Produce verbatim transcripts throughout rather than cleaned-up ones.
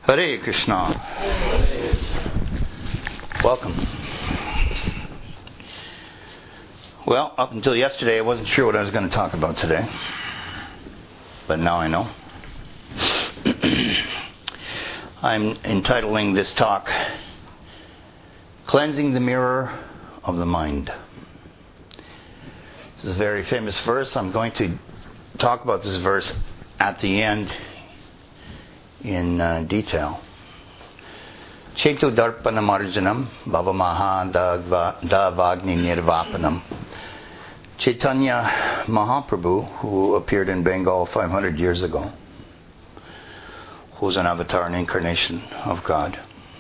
Hare Krishna. Welcome. Well, up until yesterday I wasn't sure what I was going to talk about today. But now I know. I'm entitling this talk, Cleansing the Mirror of the Mind. This is a very famous verse. I'm going to talk about this verse at the end in uh, detail. Chetu darpana marjanam bhavamaha davagni nirvapanam. Chaitanya Mahaprabhu, who appeared in Bengal five hundred years ago, who was an avatar, an incarnation of God,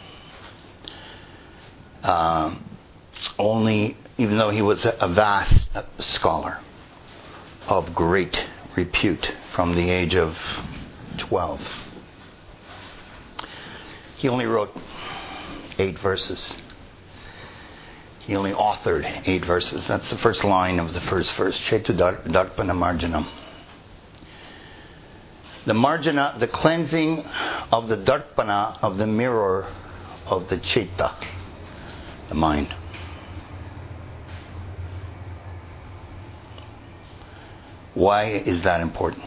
uh, only, even though he was a vast scholar of great repute from the age of twelve, he only wrote eight verses. He only authored eight verses. That's the first line of the first verse. Chetu darpana marjanam. The marjana, the cleansing of the darpana, of the mirror of the cheta, the mind. Why is that important?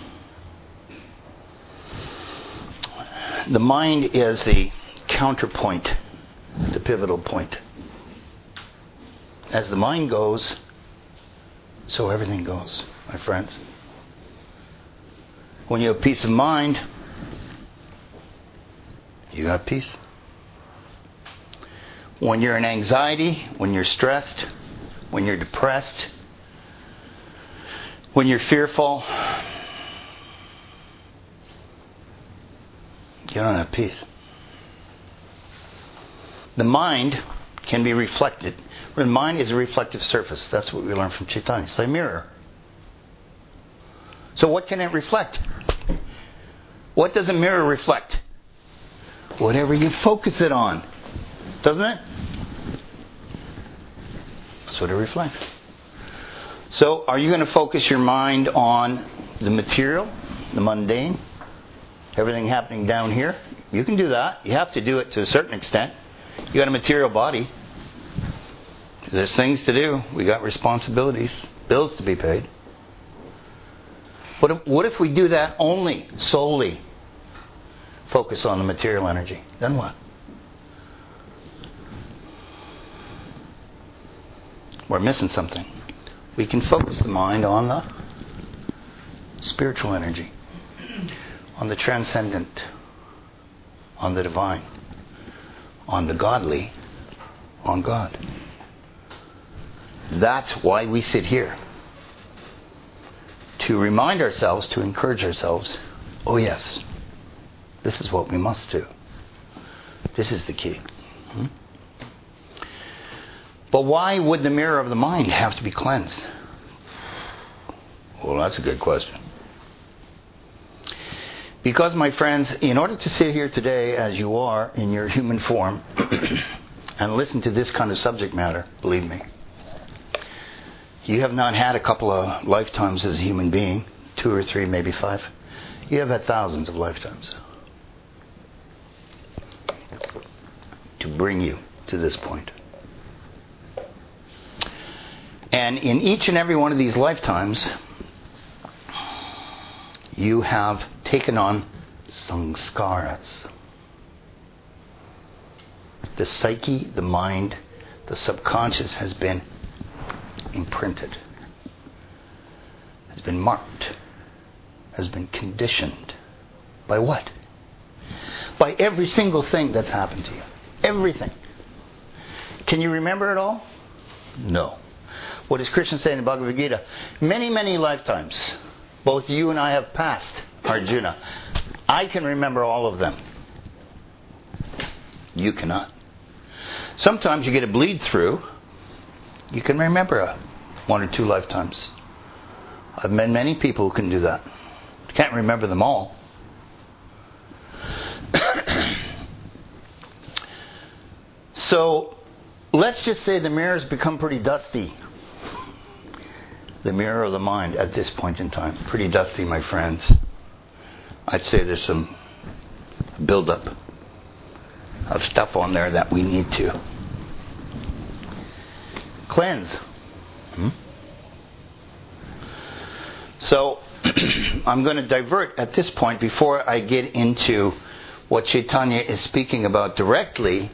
The mind is the counterpoint, the pivotal point. As the mind goes, so everything goes, my friends. When you have peace of mind, you got peace. When you're in anxiety, when you're stressed, when you're depressed, when you're fearful, you don't have peace. The mind can be reflected. The mind is a reflective surface. That's what we learn from Chaitanya. It's like a mirror. So what can it reflect? What does a mirror reflect? Whatever you focus it on. Doesn't it? That's what it reflects. So are you going to focus your mind on the material, the mundane? Everything happening down here? You can do that. You have to do it to a certain extent. You got a material body. There's things to do. We got responsibilities, bills to be paid. What if, what if we do that only, solely focus on the material energy? Then what? We're missing something. We can focus the mind on the spiritual energy, on the transcendent, on the divine, on the godly, on God. That's why we sit here. To remind ourselves, to encourage ourselves, oh yes, this is what we must do. This is the key. Hmm? But why would the mirror of the mind have to be cleansed? Well, that's a good question. Because, my friends, in order to sit here today as you are in your human form and listen to this kind of subject matter, believe me, you have not had a couple of lifetimes as a human being, two or three, maybe five. You have had thousands of lifetimes to bring you to this point. And in each and every one of these lifetimes, you have taken on samskaras. The psyche, the mind, the subconscious has been imprinted, has been marked, has been conditioned. By what? By every single thing that's happened to you. Everything. Can you remember it all? No. What does Krishna say in the Bhagavad Gita? Many, many lifetimes, both you and I have passed, Arjuna. I can remember all of them. You cannot. Sometimes you get a bleed through. You can remember a, one or two lifetimes. I've met many people who can do that. Can't remember them all. So, let's just say the mirror's become pretty dusty. The mirror of the mind at this point in time. Pretty dusty, my friends. I'd say there's some buildup of stuff on there that we need to cleanse. Hmm? So I'm going to divert at this point before I get into what Chaitanya is speaking about directly,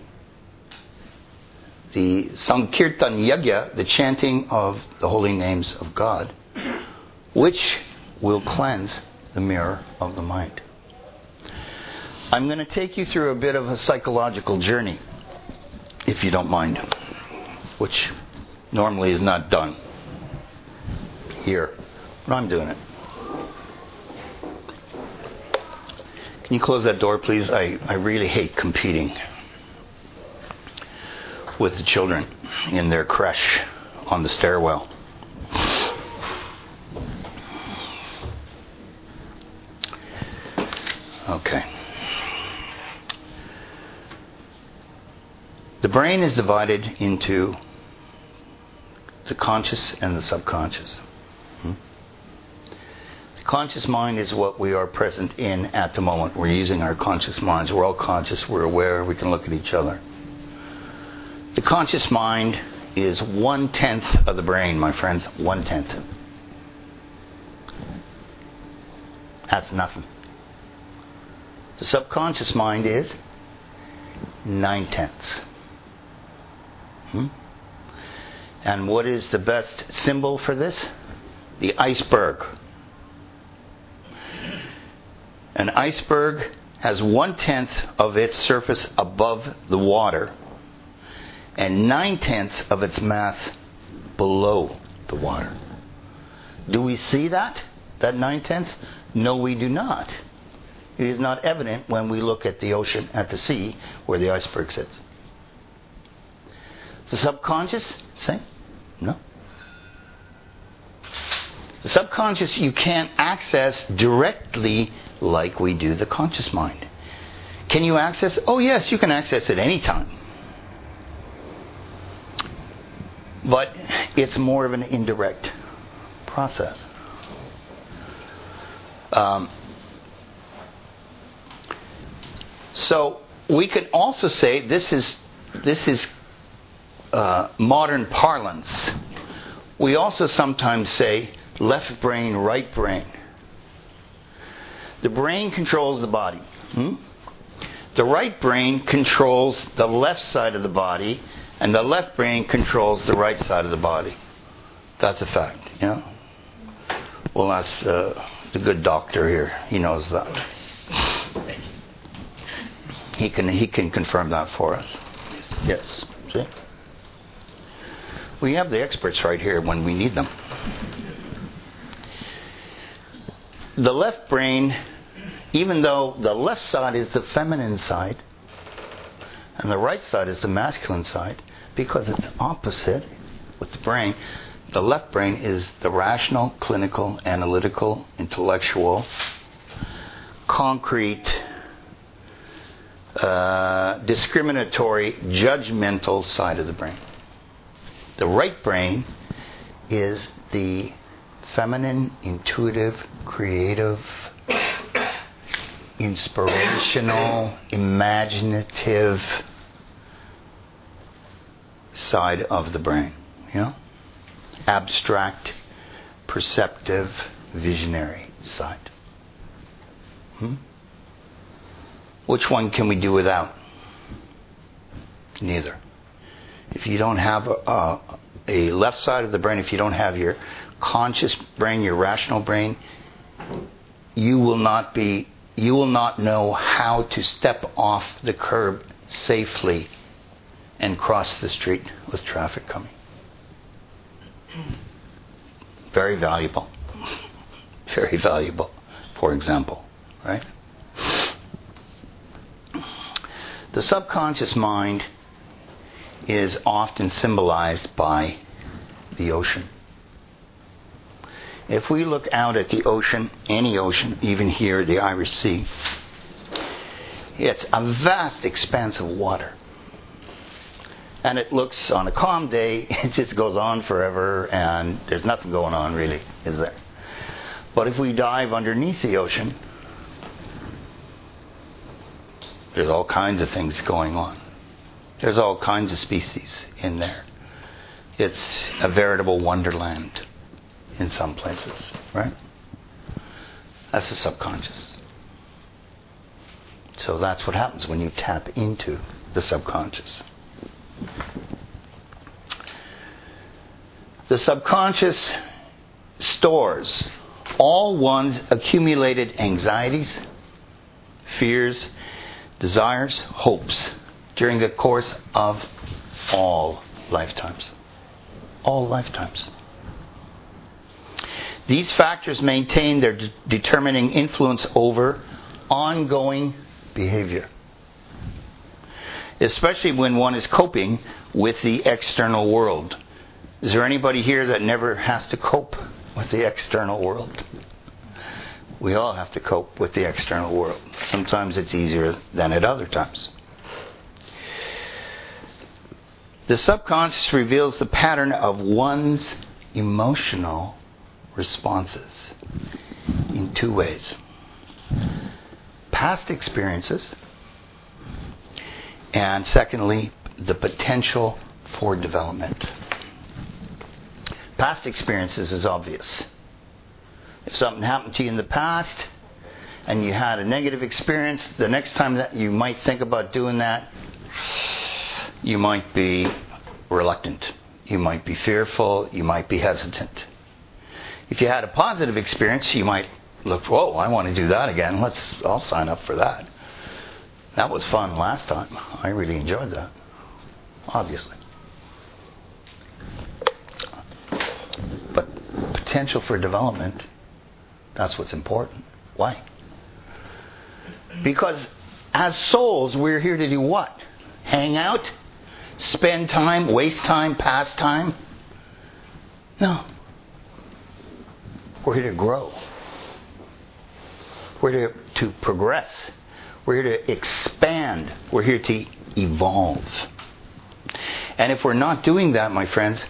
the Sankirtan Yajna, the chanting of the holy names of God, which will cleanse the mirror of the mind. I'm going to take you through a bit of a psychological journey, if you don't mind, which normally is not done here, but I'm doing it. Can you close that door, please? I, I really hate competing with the children in their creche on the stairwell. Okay. The brain is divided into the conscious and the subconscious. Hmm? The conscious mind is what we are present in at the moment. We're using our conscious minds. We're all conscious. We're aware. We can look at each other. The conscious mind is one-tenth of the brain, my friends. One-tenth. That's nothing. The subconscious mind is nine-tenths. Hmm? And what is the best symbol for this? The iceberg. An iceberg has one-tenth of its surface above the water and nine-tenths of its mass below the water. Do we see that? That nine-tenths? No, we do not. It is not evident when we look at the ocean, at the sea, where the iceberg sits. The subconscious, same? No. The subconscious you can't access directly like we do the conscious mind. Can you access? Oh yes, you can access it anytime. But it's more of an indirect process. Um, so we can also say this is this is uh, modern parlance. We also sometimes say left brain, right brain. The brain controls the body. Hmm? The right brain controls the left side of the body, and the left brain controls the right side of the body. That's a fact, you know. Well, ask uh, the good doctor here. He knows that. He can he can confirm that for us. Yes. See? We have the experts right here when we need them. The left brain, even though the left side is the feminine side and the right side is the masculine side, because it's opposite with the brain, the left brain is the rational, clinical, analytical, intellectual, concrete, uh, discriminatory, judgmental side of the brain. The right brain is the feminine, intuitive, creative, inspirational, imaginative side of the brain. You know? Abstract, perceptive, visionary side. Hmm? Which one can we do without? Neither. If you don't have a, a, a left side of the brain, if you don't have your conscious brain, your rational brain, you will not be, you will not know how to step off the curb safely and cross the street with traffic coming. Very valuable. Very valuable, for example, right? The subconscious mind is often symbolized by the ocean. If we look out at the ocean, any ocean, even here, the Irish Sea, it's a vast expanse of water. And it looks, on a calm day, it just goes on forever and there's nothing going on really, is there? But if we dive underneath the ocean, There's all kinds of things going on. There's all kinds of species in there. It's a veritable wonderland in some places, right? That's the subconscious. So that's what happens when you tap into the subconscious. The subconscious stores all one's accumulated anxieties, fears, desires, hopes during the course of all lifetimes. All lifetimes. These factors maintain their de- determining influence over ongoing behavior, especially when one is coping with the external world. Is there anybody here that never has to cope with the external world? We all have to cope with the external world. Sometimes it's easier than at other times. The subconscious reveals the pattern of one's emotional responses in two ways. Past experiences, and secondly, the potential for development. Past experiences is obvious. If something happened to you in the past and you had a negative experience, the next time that you might think about doing that, you might be reluctant. You might be fearful. You might be hesitant. If you had a positive experience, you might look, whoa, I want to do that again. Let's, I'll sign up for that. That was fun last time. I really enjoyed that. Obviously. But potential for development, that's what's important. Why? Because as souls, we're here to do what? Hang out? Spend time? Waste time? Pass time? No. We're here to grow. We're here to progress. We're here to expand. We're here to evolve. And if we're not doing that, my friends,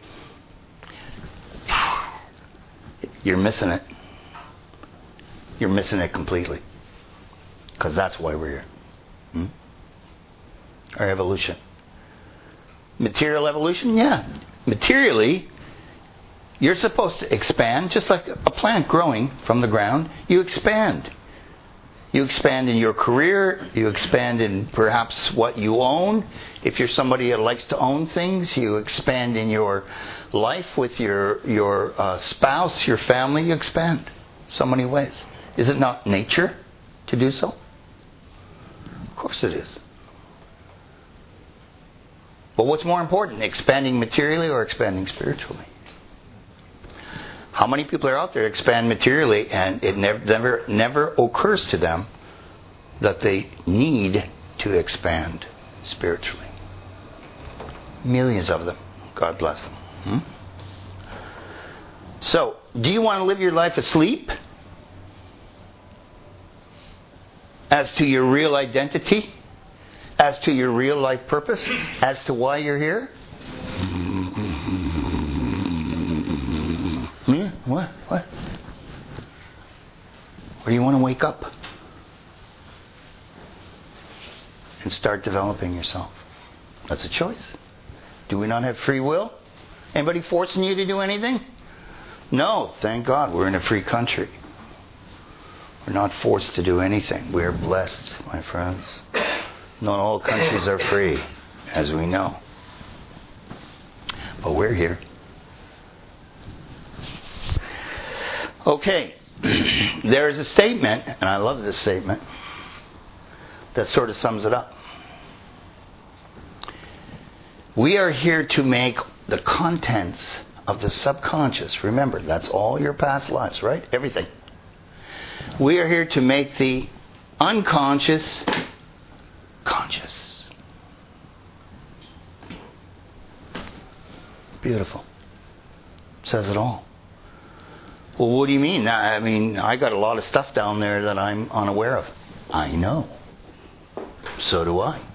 you're missing it. You're missing it completely. Because that's why we're here. Hmm? Our evolution. Material evolution? Yeah. Materially, you're supposed to expand, just like a plant growing from the ground. You expand. You expand in your career. You expand in perhaps what you own. If you're somebody that likes to own things, you expand in your life with your your uh, spouse, your family. You expand so many ways. Is it not nature to do so? Of course it is. But what's more important, expanding materially or expanding spiritually? How many people are out there expand materially and it never, never, never occurs to them that they need to expand spiritually? Millions of them. God bless them. Hmm? So, do you want to live your life asleep as to your real identity? As to your real life purpose? As to why you're here? Hmm? What? What? Or do you want to wake up and start developing yourself? That's a choice. Do we not have free will? Anybody forcing you to do anything? No, thank God we're in a free country. We're not forced to do anything. We're blessed, my friends. Not all countries are free, as we know. But we're here. Okay. There is a statement, and I love this statement, that sort of sums it up. We are here to make the contents of the subconscious. Remember, that's all your past lives, right? Everything. We are here to make the unconscious conscious. Beautiful. Says it all. Well, what do you mean? I mean, I got a lot of stuff down there that I'm unaware of. I know. So do I.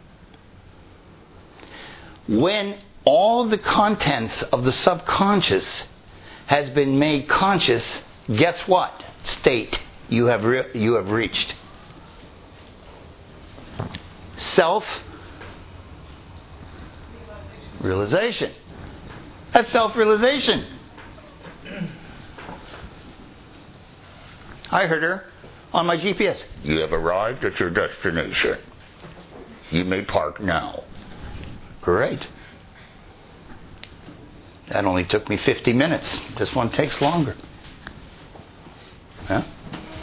When all the contents of the subconscious has been made conscious, guess what state you have re- you have reached? self-realization. That's self-realization. I heard her on my G P S. You have arrived at your destination. You may park now. Great. That only took me fifty minutes. This one takes longer. Huh?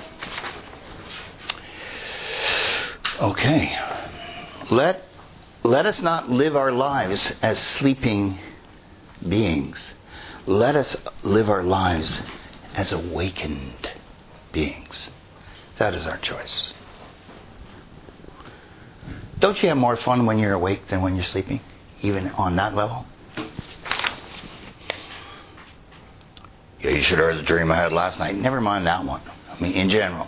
Okay. Let, let us not live our lives as sleeping beings. Let us live our lives as awakened beings. That is our choice. Don't you have more fun when you're awake than when you're sleeping? Even on that level? Yeah, you should have heard the dream I had last night. Never mind that one. I mean, in general.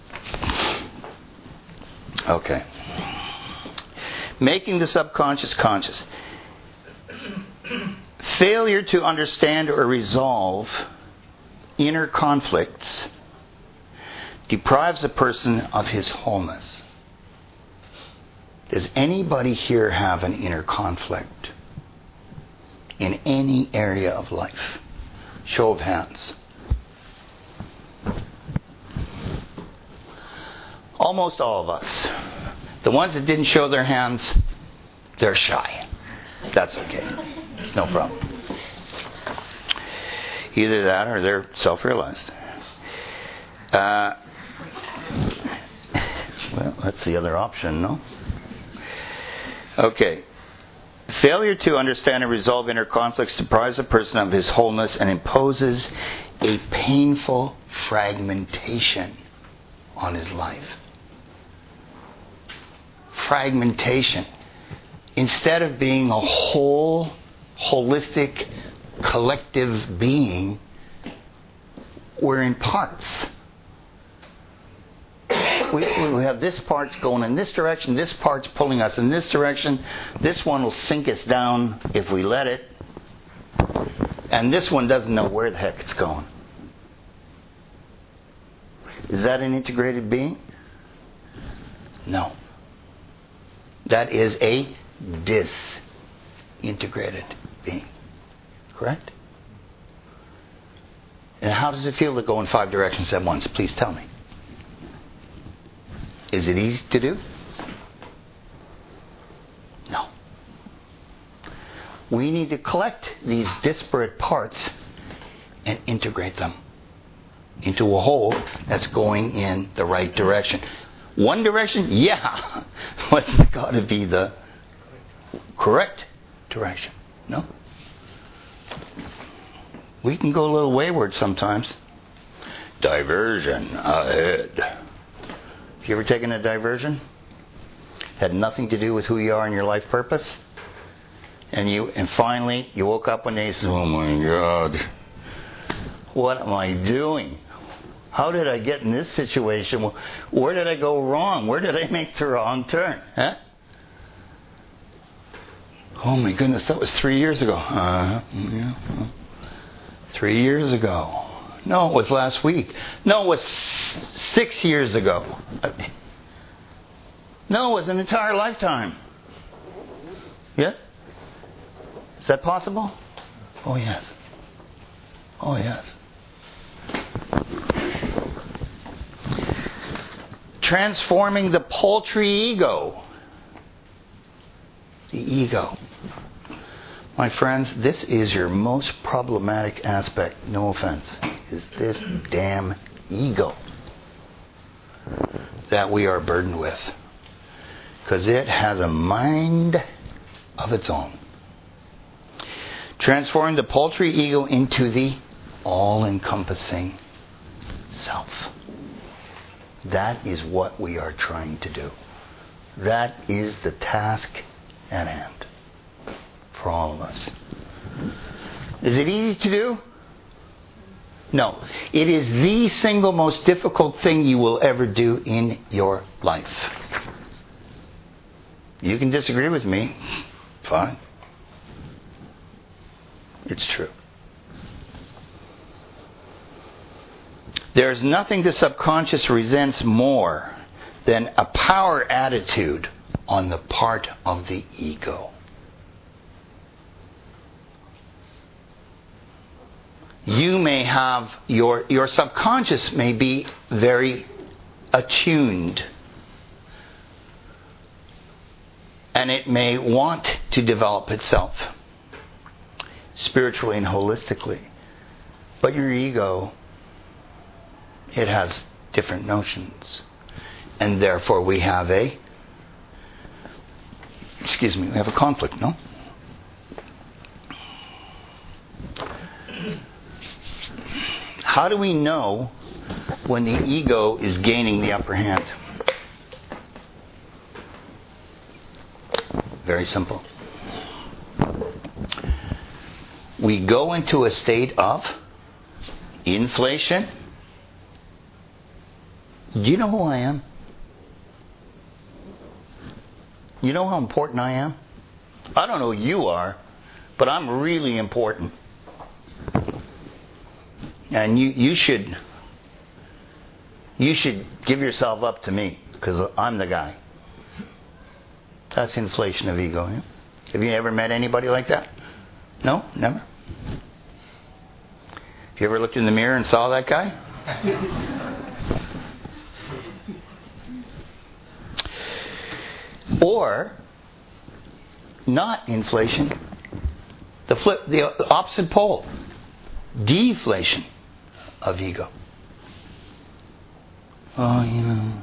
Okay. Making the subconscious conscious. Failure to understand or resolve inner conflicts deprives a person of his wholeness. Does anybody here have an inner conflict in any area of life? Show of hands. Almost all of us. The ones that didn't show their hands, they're shy. That's okay. It's no problem. Either that or they're self-realized. Uh, well, that's the other option, no? Okay. Failure to understand and resolve inner conflicts deprives a person of his wholeness and imposes a painful fragmentation on his life. Fragmentation. Instead of being a whole, holistic, collective being, we're in parts. We, we have this part's going in this direction, this part's pulling us in this direction, this one will sink us down if we let it, and this one doesn't know where the heck it's going. Is that an integrated being? No. That is a disintegrated being. Correct? And how does it feel to go in five directions at once? Please tell me. Is it easy to do? No. We need to collect these disparate parts and integrate them into a whole that's going in the right direction. One direction? Yeah. But it's got to be the correct direction. No? We can go a little wayward sometimes. Diversion ahead. You ever taken a diversion? Had nothing to do with who you are and your life purpose? And you, and finally, you woke up one day and said, oh my God, what am I doing? How did I get in this situation? Where did I go wrong? Where did I make the wrong turn? Huh? Oh my goodness, that was three years ago. Uh, yeah. Three years ago. No, it was last week. No, it was six years ago. No, it was an entire lifetime. Yeah? Is that possible? Oh, yes. Oh, yes. Transforming the paltry ego. The ego. My friends, this is your most problematic aspect, no offense, is this damn ego that we are burdened with. Because it has a mind of its own. Transforming the paltry ego into the all-encompassing self. That is what we are trying to do. That is the task at hand. For all of us. Is it easy to do? No. It is the single most difficult thing you will ever do in your life. You can disagree with me. Fine. It's true. There is nothing the subconscious resents more than a power attitude on the part of the ego. You may have, your, your subconscious may be very attuned. And it may want to develop itself spiritually and holistically. But your ego, it has different notions. And therefore we have a, excuse me, we have a conflict, no? How do we know when the ego is gaining the upper hand? Very simple. We go into a state of inflation. Do you know who I am? You know how important I am? I don't know who you are, but I'm really important. And you, you should you should give yourself up to me, because I'm the guy. That's inflation of ego. Yeah? Have you ever met anybody like that? No? Never? Have you ever looked in the mirror and saw that guy? Or, not inflation. The flip, the opposite pole. Deflation of ego. Oh, you know.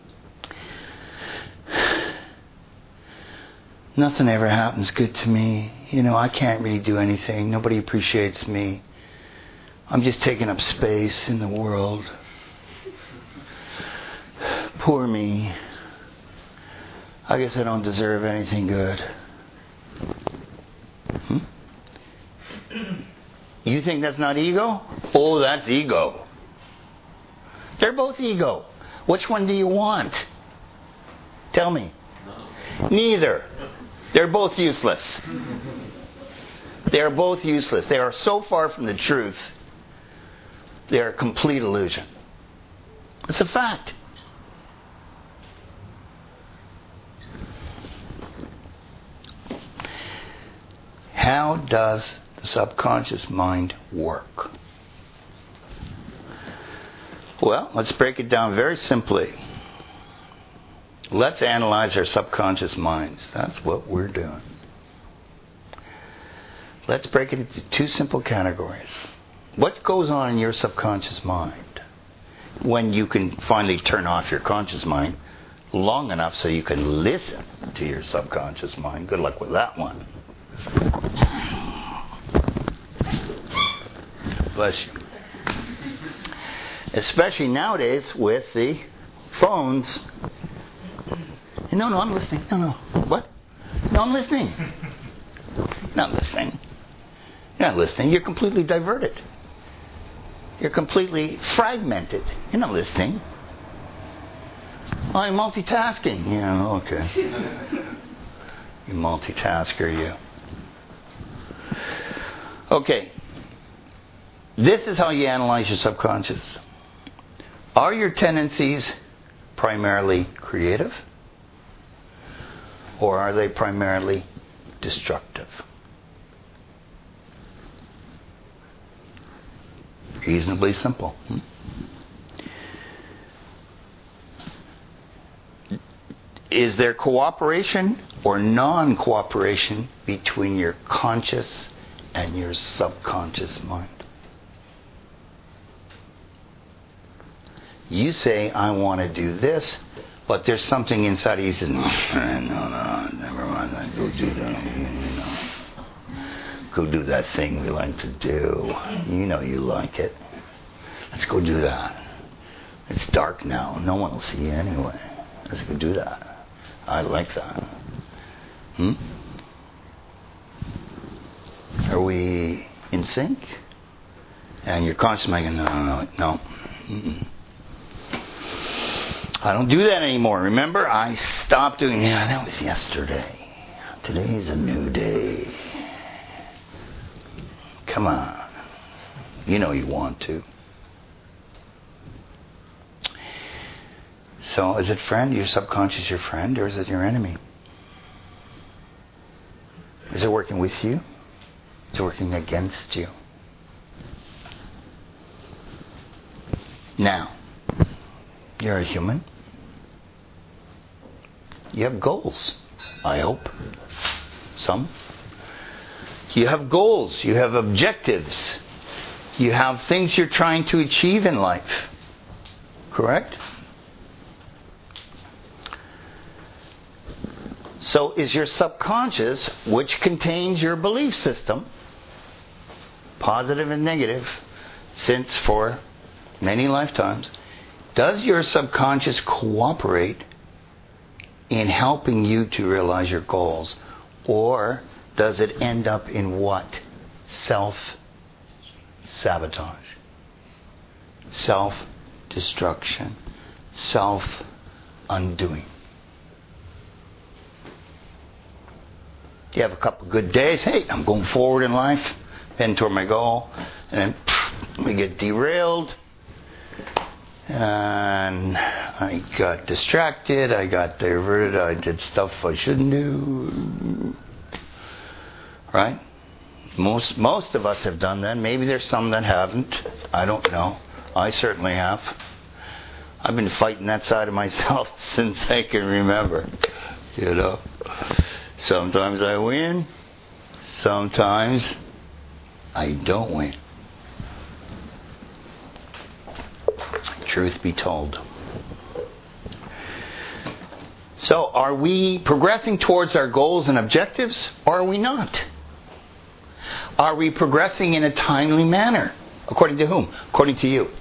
Nothing ever happens good to me. You know, I can't really do anything. Nobody appreciates me. I'm just taking up space in the world. Poor me. I guess I don't deserve anything good. Hmm? You think that's not ego? Oh, that's ego. They're both ego. Which one do you want? Tell me. Neither. They're both useless. They are both useless. They are so far from the truth. They are a complete illusion. It's a fact. How does the subconscious mind work? Well, let's break it down very simply. Let's analyze our subconscious minds. That's what we're doing. Let's break it into two simple categories. What goes on in your subconscious mind when you can finally turn off your conscious mind long enough so you can listen to your subconscious mind? Good luck with that one. Bless you. Especially nowadays with the phones. No, no, I'm listening. No, no. What? No, I'm listening. Not listening. You're not listening. You're completely diverted. You're completely fragmented. You're not listening. Oh, I'm multitasking. Yeah, okay. You multitasker, you. Okay. This is how you analyze your subconscious. Are your tendencies primarily creative? Or are they primarily destructive? Reasonably simple. Hmm? Is there cooperation or non-cooperation between your conscious and your subconscious mind? You say, I want to do this, but there's something inside of you that says, no, no, no, never mind, go do that. You know. Go do that thing we like to do. You know you like it. Let's go do that. It's dark now. No one will see you anyway. Let's go do that. I like that. Hmm? Are we in sync? And your conscious mind, no, no, no, no. Mm-mm. I don't do that anymore. Remember, I stopped doing. Yeah, that was yesterday. Today is a new day. Come on. You know you want to. So, is it friend? Your subconscious your friend, or is it your enemy? Is it working with you? Is it working against you? Now, you're a human. You have goals, I hope. Some. You have goals. You have objectives. You have things you're trying to achieve in life. Correct? So is your subconscious, which contains your belief system, positive and negative, since for many lifetimes, does your subconscious cooperate in helping you to realize your goals? Or does it end up in what? Self-sabotage. Self-destruction. Self-undoing. You have a couple good days. Hey, I'm going forward in life. Heading toward my goal. And then pff, we get derailed. And I got distracted. I got diverted. I did stuff I shouldn't do. Right? Most most of us have done that. Maybe there's some that haven't. I don't know. I certainly have. I've been fighting that side of myself since I can remember. You know? Sometimes I win. Sometimes I don't win. Truth be told. So, are we progressing towards our goals and objectives, or are we not? Are we progressing in a timely manner? According to whom? According to you.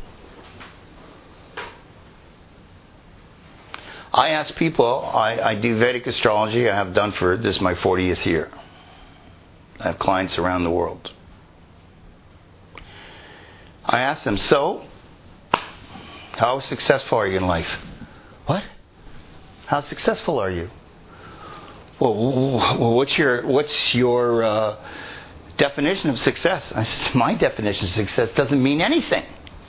I ask people, I, I do Vedic astrology, I have done for, this is my fortieth year. I have clients around the world. I ask them, so, how successful are you in life? What? How successful are you? Well, what's your what's your uh, definition of success? I said, my definition of success doesn't mean anything.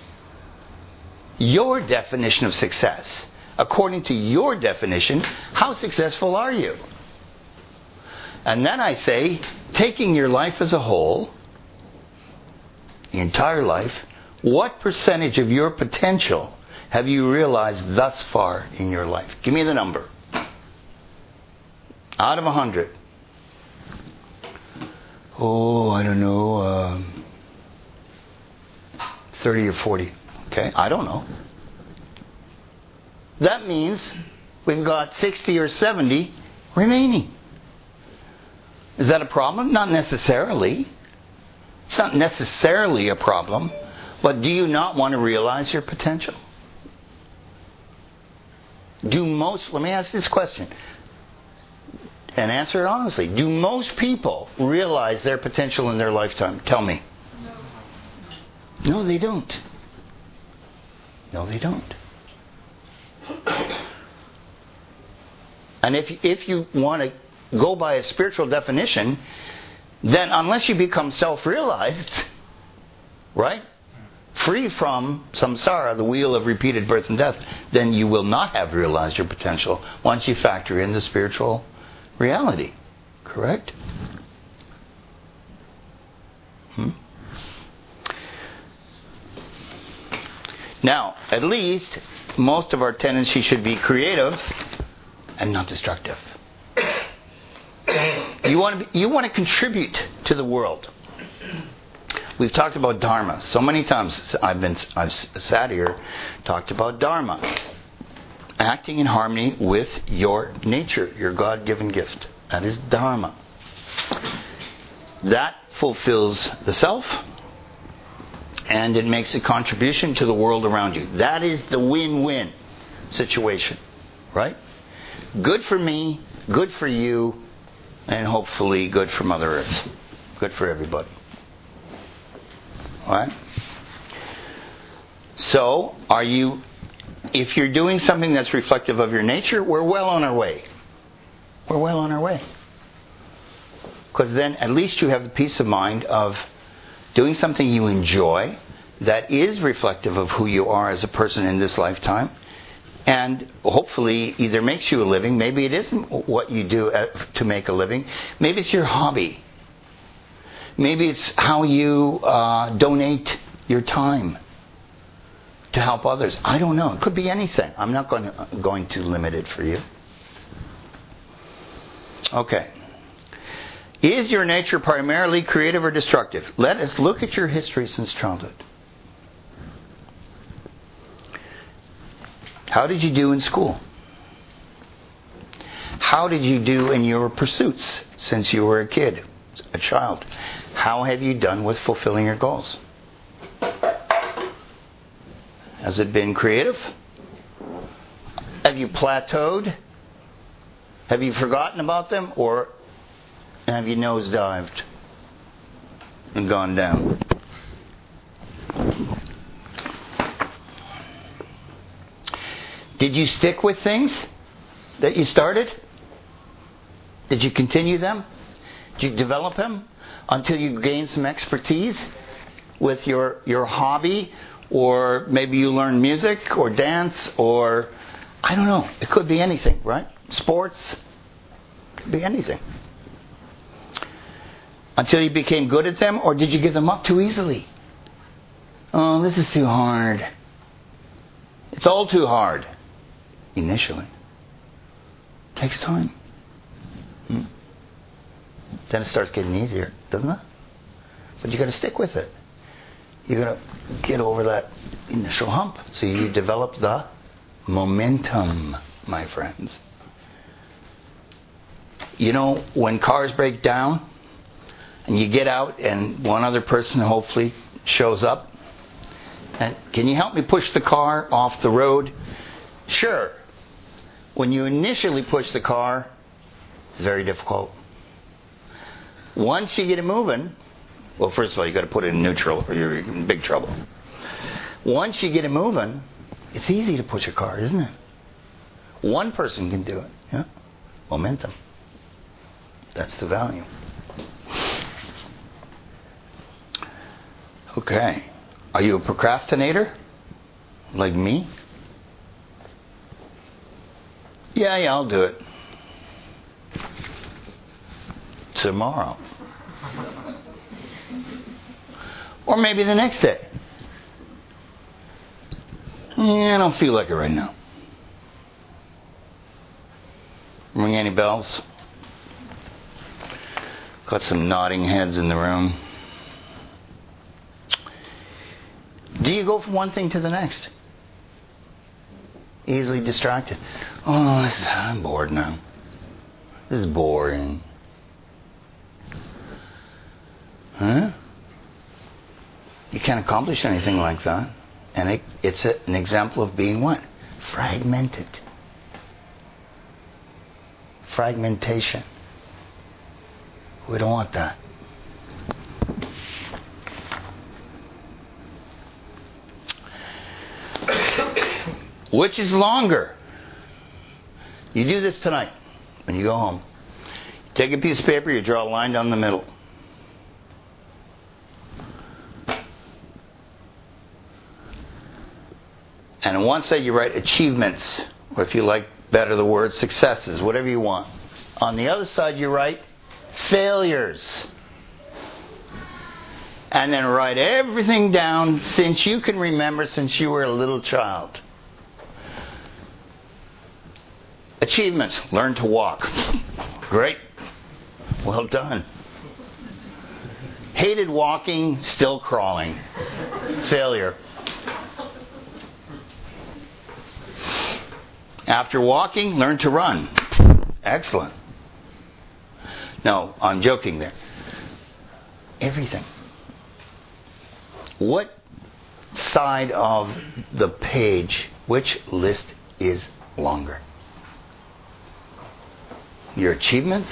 Your definition of success, according to your definition, how successful are you? And then I say, taking your life as a whole, the entire life, what percentage of your potential have you realized thus far in your life? Give me the number. Out of a hundred. Oh, I don't know, uh, thirty or forty. Okay, I don't know. That means we've got sixty or seventy remaining. Is that a problem? Not necessarily. It's not necessarily a problem. But do you not want to realize your potential? Do most, let me ask this question, and answer it honestly. Do most people realize their potential in their lifetime? Tell me. No, no they don't. No, they don't. And if if you want to go by a spiritual definition, then unless you become self-realized, right? Free from samsara, the wheel of repeated birth and death, then you will not have realized your potential once you factor in the spiritual reality. Correct? Hmm? Now, at least, most of our tendency should be creative and not destructive. You want to be, you want to contribute to the world. We've talked about Dharma so many times. I've been I've sat here, talked about Dharma, acting in harmony with your nature, your God-given gift. That is Dharma. That fulfills the self, and it makes a contribution to the world around you. That is the win-win situation, right? Good for me, good for you, and hopefully good for Mother Earth. Good for everybody. All right? So, are you, if you're doing something that's reflective of your nature, we're well on our way. We're well on our way. Because then at least you have the peace of mind of doing something you enjoy that is reflective of who you are as a person in this lifetime, And hopefully either makes you a living. Maybe it isn't what you do to make a living. Maybe it's your hobby. Maybe it's how you uh, donate your time to help others. I don't know. It could be anything. I'm not going to, going to limit it for you. Okay. Is your nature primarily creative or destructive? Let us look at your history since childhood. How did you do in school? How did you do in your pursuits since you were a kid, a child? How have you done with fulfilling your goals? Has it been creative? Have you plateaued? Have you forgotten about them? Or have you nosedived and gone down? Did you stick with things that you started? Did you continue them? Did you develop them until you gained some expertise with your, your hobby? Or maybe you learned music or dance or, I don't know. It could be anything, right? Sports. It could be anything. Until you became good at them, or did you give them up too easily? Oh, this is too hard. It's all too hard. Initially. It takes time. Hmm. Then it starts getting easier, doesn't it? But you got to stick with it. You got to get over that initial hump. So you develop the momentum, my friends. You know, when cars break down and you get out and one other person hopefully shows up, and can you help me push the car off the road? Sure. When you initially push the car, it's very difficult. Once you get it moving, well, first of all, you got to put it in neutral or you're in big trouble. Once you get it moving, it's easy to push a car, isn't it? One person can do it. Yeah? Momentum. That's the value. Okay. Are you a procrastinator? Like me? Yeah, yeah, I'll do it. Tomorrow. Or maybe the next day. Yeah, I don't feel like it right now. Ring any bells? Got some nodding heads in the room. Do you go from one thing to the next? Easily distracted. Oh, this is, I'm bored now. This is boring. Huh? You can't accomplish anything like that. And it, it's a, an example of being what? Fragmented. Fragmentation. We don't want that. Which is longer? You do this tonight when you go home. Take a piece of paper, you draw a line down the middle. And on one side you write achievements, or if you like better the word successes, whatever you want. On the other side you write failures. And then write everything down since you can remember, since you were a little child. Achievements. Learn to walk. Great. Well done. Hated walking, still crawling. Failure. After walking, learn to run. Excellent. No, I'm joking there. Everything. What side of the page, which list is longer? Your achievements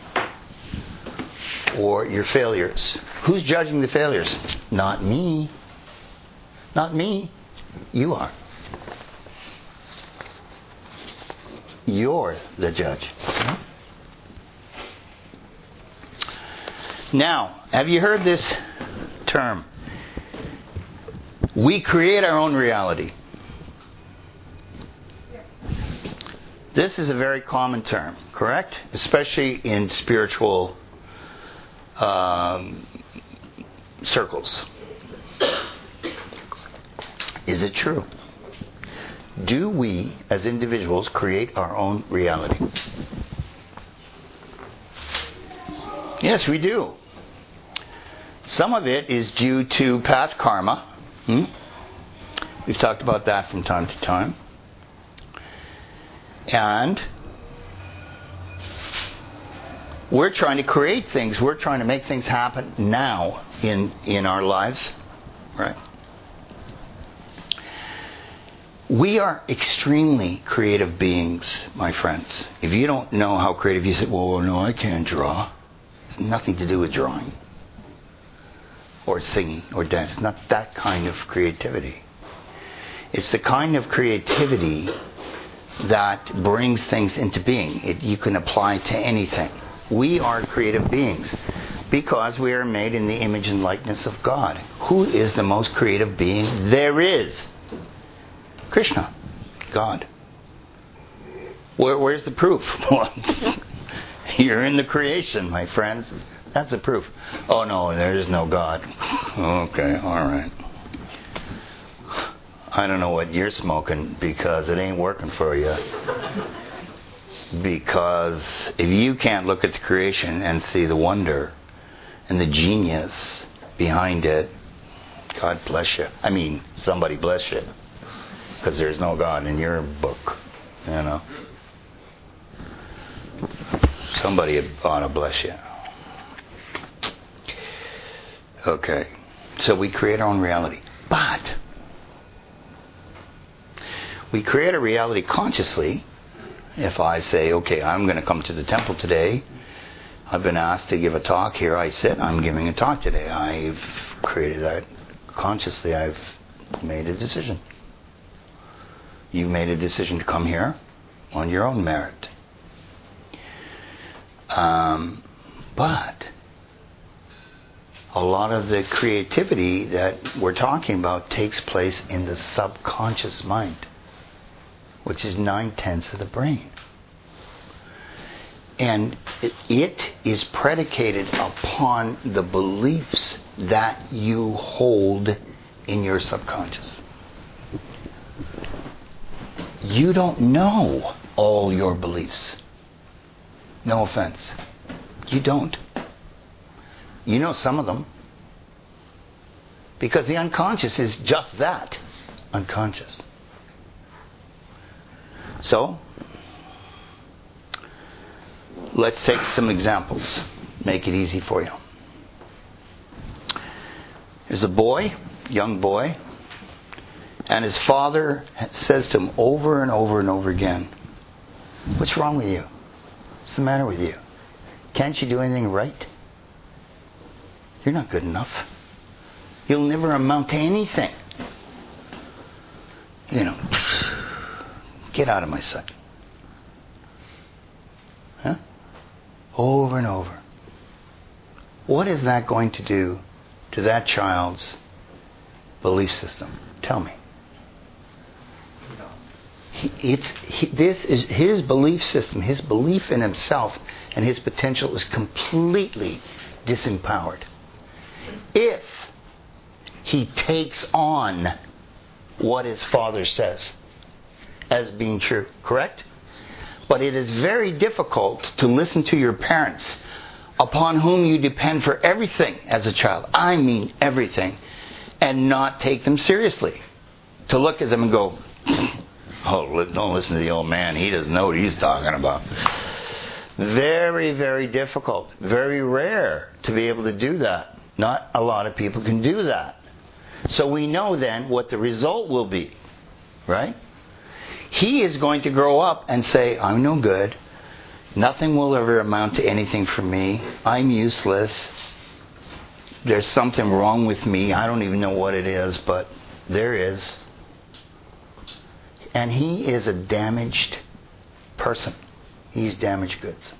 or your failures? Who's judging the failures? Not me. Not me. You are. You're the judge. Now, have you heard this term? We create our own reality. This is a very common term, correct? Especially in spiritual um, circles. Is it true? Do we, as individuals, create our own reality? Yes, we do. Some of it is due to past karma. Hmm? We've talked about that from time to time. And we're trying to create things. We're trying to make things happen now in, in our lives. Right? We are extremely creative beings, my friends. If you don't know how creative, you say, well, no, I can't draw. It's nothing to do with drawing. Or singing or dance. It's not that kind of creativity. It's the kind of creativity that brings things into being. It, you can apply to anything. We are creative beings because we are made in the image and likeness of God. Who is the most creative being there is? Krishna, God. Where, where's the proof? You're in the creation, my friends. That's the proof. Oh no, there is no God. Okay, all right. I don't know what you're smoking because it ain't working for you. Because if you can't look at the creation and see the wonder and the genius behind it, God bless you. I mean, somebody bless you. Because there's no God in your book, you know. Somebody ought to bless you. Okay. So we create our own reality. But we create a reality consciously. If I say, okay, I'm going to come to the temple today. I've been asked to give a talk. Here I sit. I'm giving a talk today. I've created that consciously. I've made a decision. You've made a decision to come here on your own merit. Um, but a lot of the creativity that we're talking about takes place in the subconscious mind, which is nine-tenths of the brain. And it, it is predicated upon the beliefs that you hold in your subconscious. You don't know all your beliefs. No offense. You don't. You know some of them. Because the unconscious is just that. Unconscious. So, let's take some examples. Make it easy for you. There's a boy, young boy, and his father says to him over and over and over again, what's wrong with you? What's the matter with you? Can't you do anything right? You're not good enough. You'll never amount to anything. You know, get out of my sight. Huh? Over and over. What is that going to do to that child's belief system? Tell me. He, it's, he, this is his belief system, his belief in himself and his potential is completely disempowered. If he takes on what his father says as being true, correct? But it is very difficult to listen to your parents upon whom you depend for everything as a child. I mean everything. And not take them seriously. To look at them and go, oh, don't listen to the old man. He doesn't know what he's talking about. Very, very difficult. Very rare to be able to do that. Not a lot of people can do that. So we know then what the result will be. Right? He is going to grow up and say, I'm no good. Nothing will ever amount to anything for me. I'm useless. There's something wrong with me. I don't even know what it is, but there is. And he is a damaged person. He's damaged goods.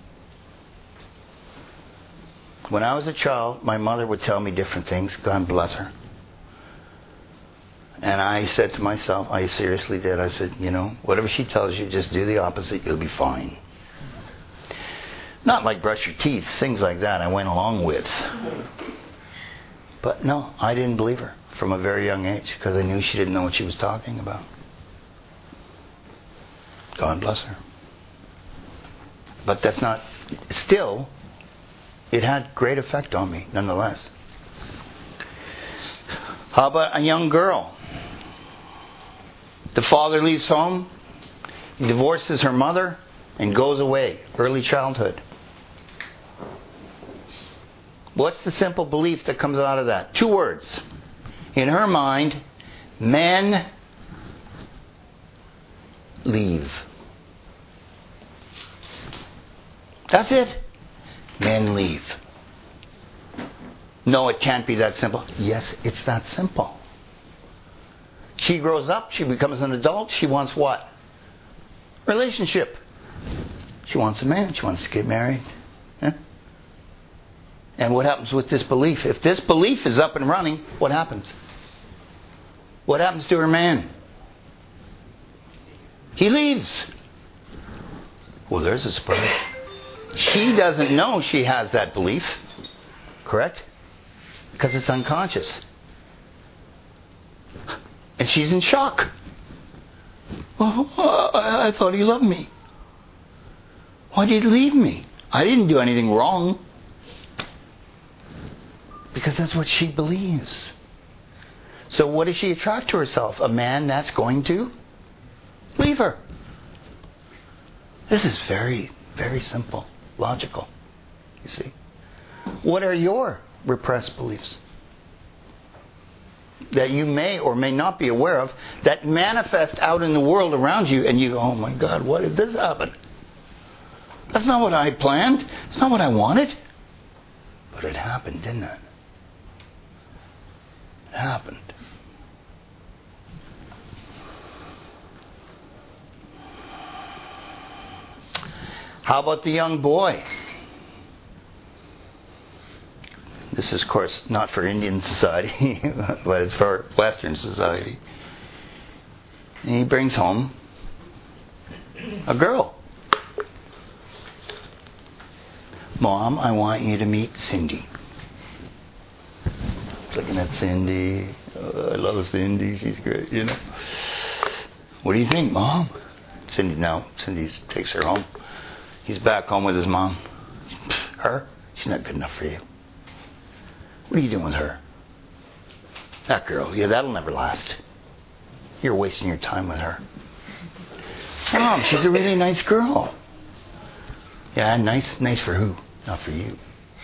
When I was a child, my mother would tell me different things. God bless her. And I said to myself, I seriously did, I said, you know, whatever she tells you, just do the opposite, you'll be fine. Not like brush your teeth, things like that I went along with. But no, I didn't believe her from a very young age because I knew she didn't know what she was talking about. God bless her. But that's not, still, it had great effect on me, nonetheless. How about a young girl? The father leaves home, divorces her mother, and goes away. Early childhood. What's the simple belief that comes out of that? Two words. In her mind, men leave. That's it. Men leave. No, it can't be that simple. Yes, it's that simple. She grows up, she becomes an adult, she wants what? Relationship. She wants a man, she wants to get married. Yeah? And what happens with this belief? If this belief is up and running, what happens? What happens to her man? He leaves. Well, there's a surprise. She doesn't know she has that belief. Correct? Because it's unconscious. And she's in shock. Oh, I thought he loved me. Why did he leave me? I didn't do anything wrong. Because that's what she believes. So what does she attract to herself? A man that's going to leave her. This is very, very simple. Logical. You see? What are your repressed beliefs that you may or may not be aware of that manifest out in the world around you and you go, oh my God, what did this happen? That's not what I planned. It's not what I wanted. But it happened, didn't it? It happened. How about the young boy? This is, of course, not for Indian society, but it's for Western society. And he brings home a girl. Mom, I want you to meet Cindy. Looking at Cindy. Oh, I love Cindy. She's great, you know. What do you think, Mom? Cindy, no. Cindy takes her home. He's back home with his mom. Her? She's not good enough for you. What are you doing with her? That girl. Yeah, that'll never last. You're wasting your time with her. Mom, she's a really nice girl. Yeah, nice. Nice for who? Not for you.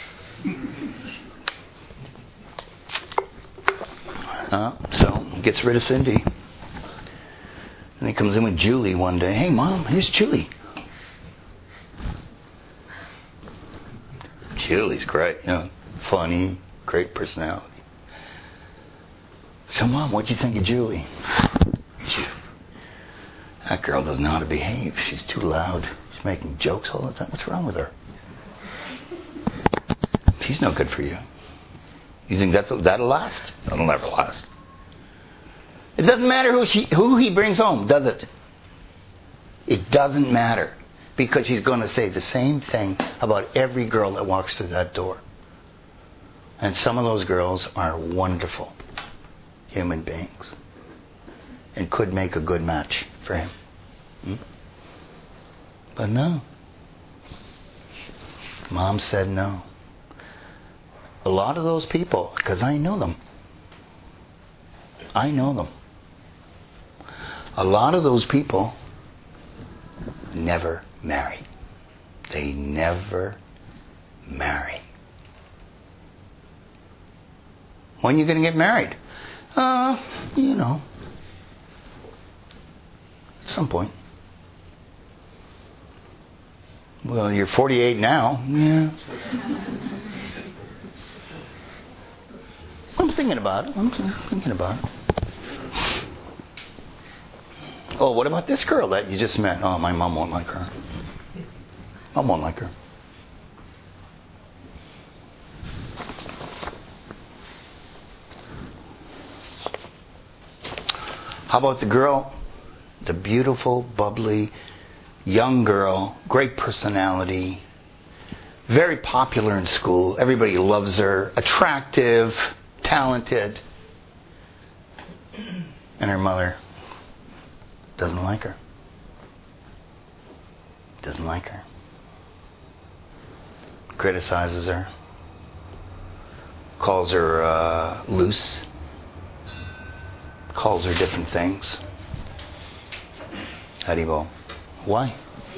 Uh, so, gets rid of Cindy. And he comes in with Julie one day. Hey, Mom, here's Julie. Julie's great, you know, funny, great personality. So, Mom, what'd you think of Julie? She, that girl doesn't know how to behave. She's too loud. She's making jokes all the time. What's wrong with her? She's no good for you. You think that's that'll last? That'll never last. It doesn't matter who she, who he brings home, does it? It doesn't matter. Because she's going to say the same thing about every girl that walks through that door. And some of those girls are wonderful human beings. And could make a good match for him. Hmm? But no. Mom said no. A lot of those people, because I know them. I know them. A lot of those people never marry. They never marry. When are you going to get married? Uh, you know. At some point. Well, you're forty-eight now. Yeah. I'm thinking about it. I'm thinking about it. Oh, what about this girl that you just met? Oh, my mom won't like her. Mom won't like her. How about the girl? The beautiful, bubbly, young girl, great personality, very popular in school. Everybody loves her, attractive, talented. And her mother doesn't like her. Doesn't like her. Criticizes her. Calls her uh, loose. Calls her different things. Haribo. Why?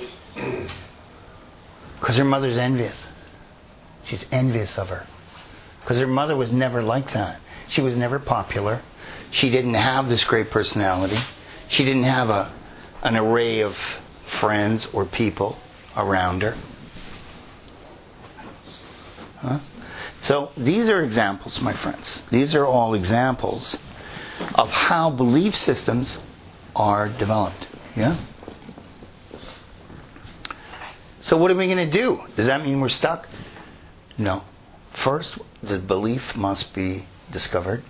Because her mother's envious. She's envious of her. Because her mother was never like that. She was never popular. She didn't have this great personality. She didn't have a an array of friends or people around her. Huh? So these are examples, my friends. These are all examples of how belief systems are developed. Yeah? So what are we going to do? Does that mean we're stuck? No. First, the belief must be discovered.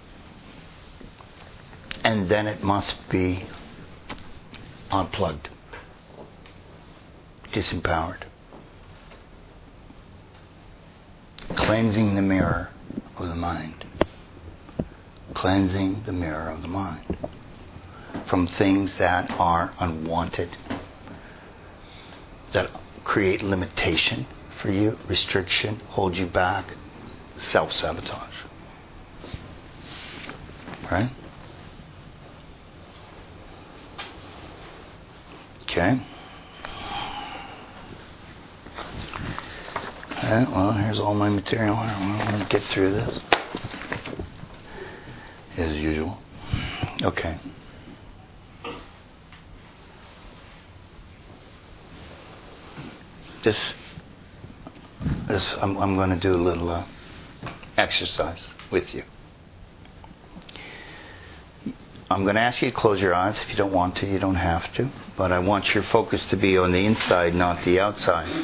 And then it must be unplugged. Disempowered. Cleansing the mirror of the mind. Cleansing the mirror of the mind from things that are unwanted, that create limitation for you, restriction, hold you back, self-sabotage. Right? Okay. Okay, well, here's all my material. I'm going to get through this. As usual. Okay. This, this I'm, I'm going to do a little uh, exercise with you. I'm going to ask you to close your eyes. If you don't want to, you don't have to. But I want your focus to be on the inside, not the outside.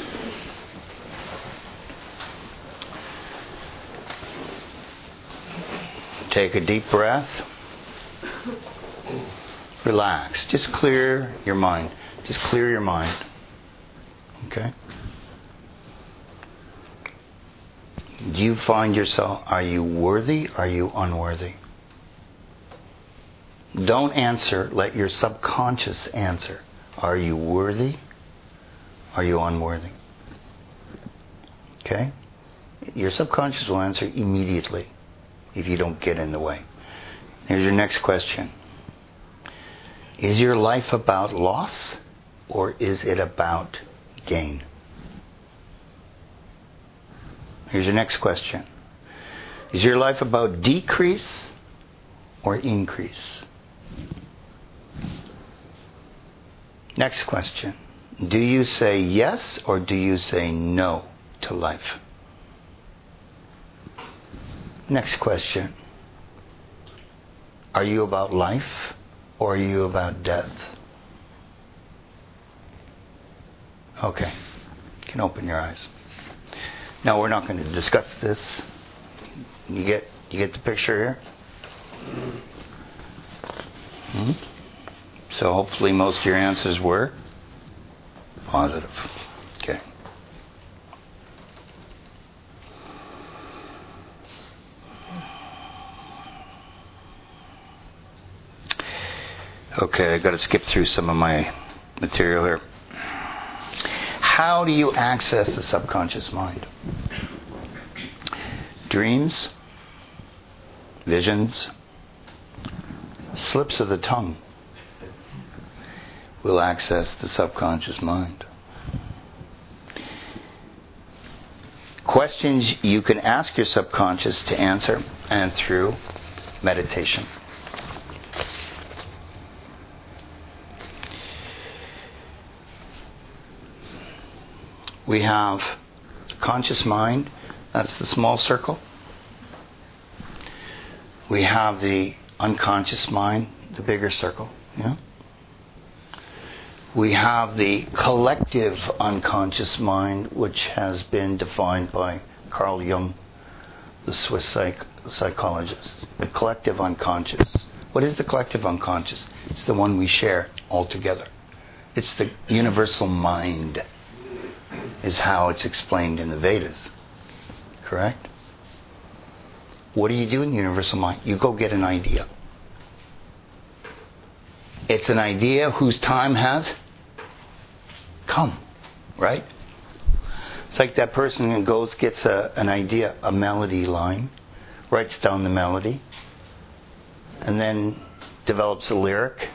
Take a deep breath. Relax. Just clear your mind. Just clear your mind. Okay? Do you find yourself, are you worthy? Are you unworthy? Don't answer. Let your subconscious answer. Are you worthy? Are you unworthy? Okay? Your subconscious will answer immediately if you don't get in the way. Here's your next question. Is your life about loss or is it about gain? Here's your next question. Is your life about decrease or increase? Next question. Do you say yes or do you say no to life? Next question. Are you about life or are you about death? Okay. You can open your eyes. Now we're not going to discuss this. You get you get the picture here? Hmm? So hopefully most of your answers were positive. Okay. Okay, I got to skip through some of my material here. How do you access the subconscious mind? Dreams, visions, slips of the tongue will access the subconscious mind. Questions you can ask your subconscious to answer, and through meditation. We have conscious mind, that's the small circle. We have the unconscious mind, the bigger circle. Yeah? We have the collective unconscious mind, which has been defined by Carl Jung, the Swiss psych- psychologist. The collective unconscious, What is the collective unconscious? It's the one we share all together. It's the universal mind, is how it's explained in the Vedas. Correct? What do you do in the universal mind? You go get an idea. It's an idea whose time has come, right? It's like that person who goes, gets a, an idea, a melody line, writes down the melody, and then develops a lyric,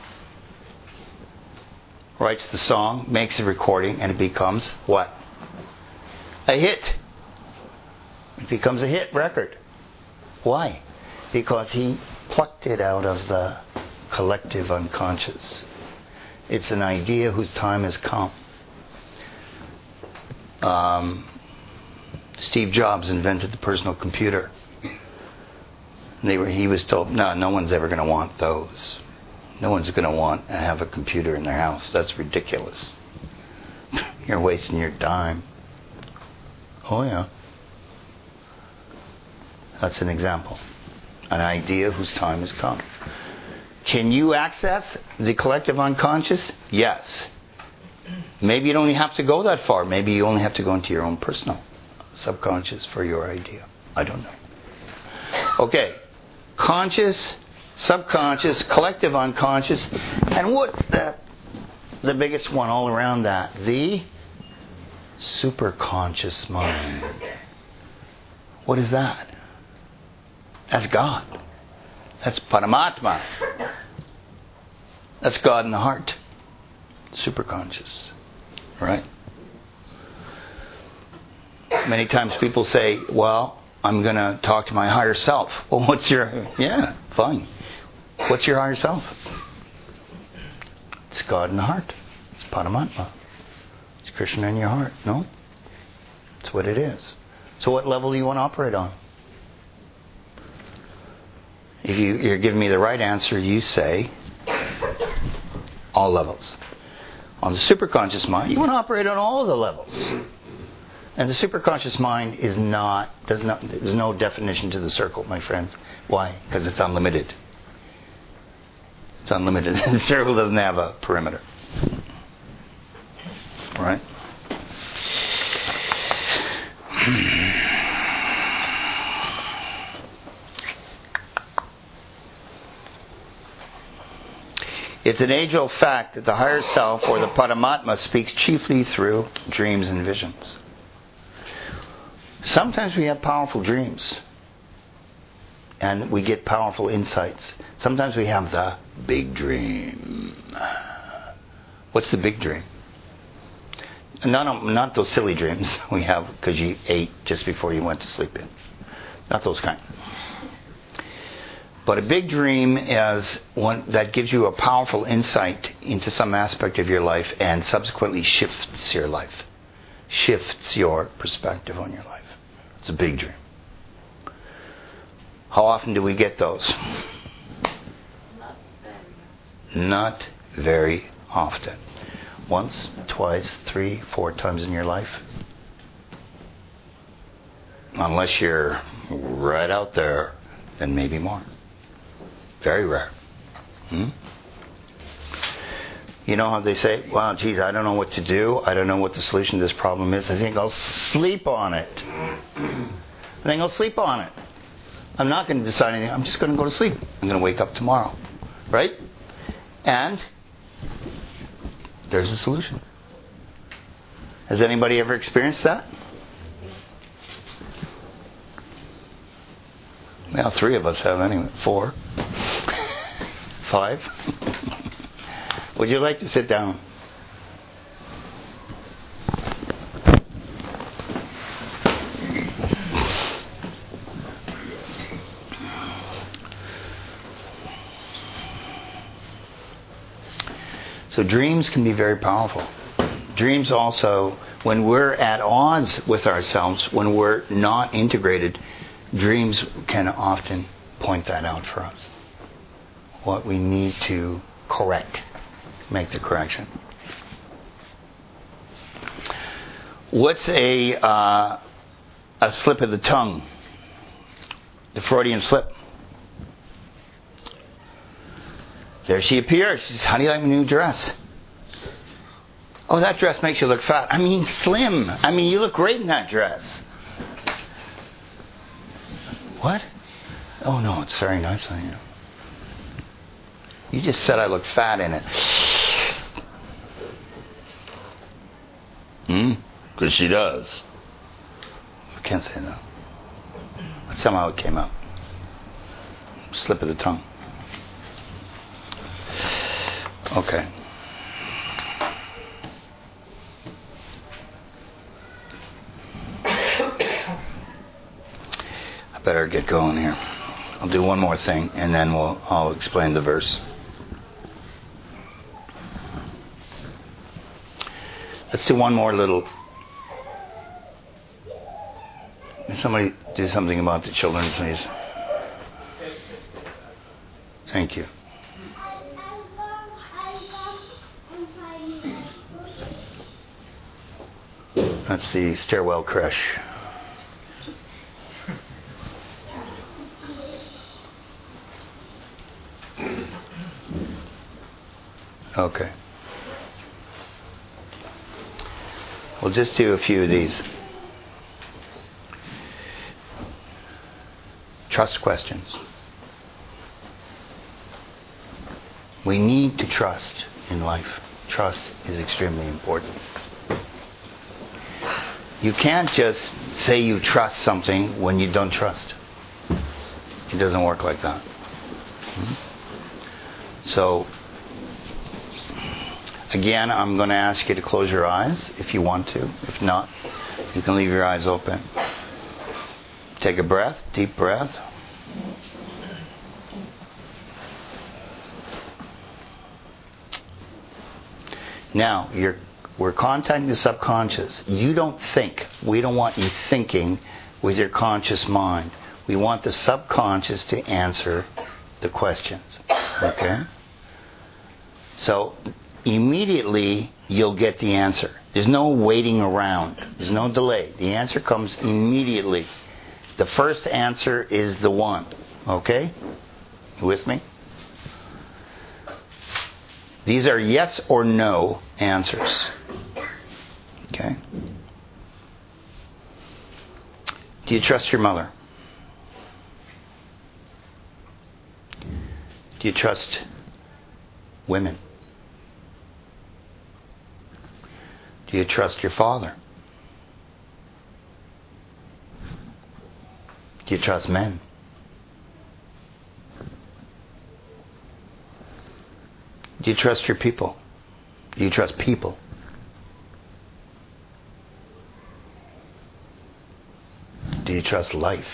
writes the song, makes a recording, and it becomes what? A hit. It becomes a hit record. Why? Because he plucked it out of the collective unconscious. It's an idea whose time has come. Um, Steve Jobs invented the personal computer. They were, he was told, no, no one's ever going to want those. No one's going to want to have a computer in their house. That's ridiculous. You're wasting your time. Oh, yeah. That's an example. An idea whose time has come. Can you access the collective unconscious? Yes. Maybe you don't even have to go that far. Maybe you only have to go into your own personal subconscious for your idea. I don't know. Okay. Conscious, subconscious, collective unconscious. And what's the, the biggest one all around that? The superconscious mind. What is that? That's God. That's Paramatma. That's God in the heart. Superconscious. Right? Many times people say, well, I'm going to talk to my higher self. Well, what's your... Yeah, fine. What's your higher self? It's God in the heart. It's Paramatma. It's Krishna in your heart. No? It's what it is. So what level do you want to operate on? If you, you're giving me the right answer, you say all levels. On the superconscious mind, you want to operate on all of the levels. And the superconscious mind is not, does not, there's no definition to the circle, my friends. Why? Because it's unlimited. It's unlimited. The circle doesn't have a perimeter. Right? It's an age-old fact that the higher self, or the Paramatma, speaks chiefly through dreams and visions. Sometimes we have powerful dreams, and we get powerful insights. Sometimes we have the big dream. What's the big dream? Not, not those silly dreams we have because you ate just before you went to sleep in. Not those kind. But a big dream is one that gives you a powerful insight into some aspect of your life and subsequently shifts your life. Shifts your perspective on your life. It's a big dream. How often do we get those? Not very often. Once, twice, three, four times in your life. Unless you're right out there, then maybe more. Very rare. Hmm? You know how they say, wow, geez, I don't know what to do. I don't know what the solution to this problem is. I think I'll sleep on it. I think I'll sleep on it. I'm not going to decide anything. I'm just going to go to sleep. I'm going to wake up tomorrow. Right? And there's a solution. Has anybody ever experienced that? Well, three of us have anyway. Four. Five. Would you like to sit down? So dreams can be very powerful. Dreams also, when we're at odds with ourselves, when we're not integrated, dreams can often point that out for us. What we need to correct, make the correction. What's a uh, a slip of the tongue? The Freudian slip. There she appears. She says, how do you like my new dress? Oh, that dress makes you look fat. I mean, slim. I mean, you look great in that dress. What? Oh, no, it's very nice on you. You just said I look fat in it. Hmm? Because she does. I can't say that. Somehow it came out. Slip of the tongue. Okay. I better get going here. I'll do one more thing and then we'll I'll explain the verse. Let's do one more little. Can somebody do something about the children, please? Thank you. That's the stairwell creche. Okay. We'll just do a few of these. Trust questions. We need to trust in life. Trust is extremely important. You can't just say you trust something when you don't trust. It doesn't work like that. So, again, I'm going to ask you to close your eyes if you want to. If not, you can leave your eyes open. Take a breath, deep breath. Now, you're, we're contacting the subconscious. You don't think. We don't want you thinking with your conscious mind. We want the subconscious to answer the questions. Okay? So, immediately you'll get the answer. There's no waiting around. There's no delay. The answer comes immediately. The first answer is the one. Okay? You with me? These are yes or no answers. Okay? Do you trust your mother? Do you trust women? Do you trust your father? Do you trust men? Do you trust your people? Do you trust people? Do you trust life?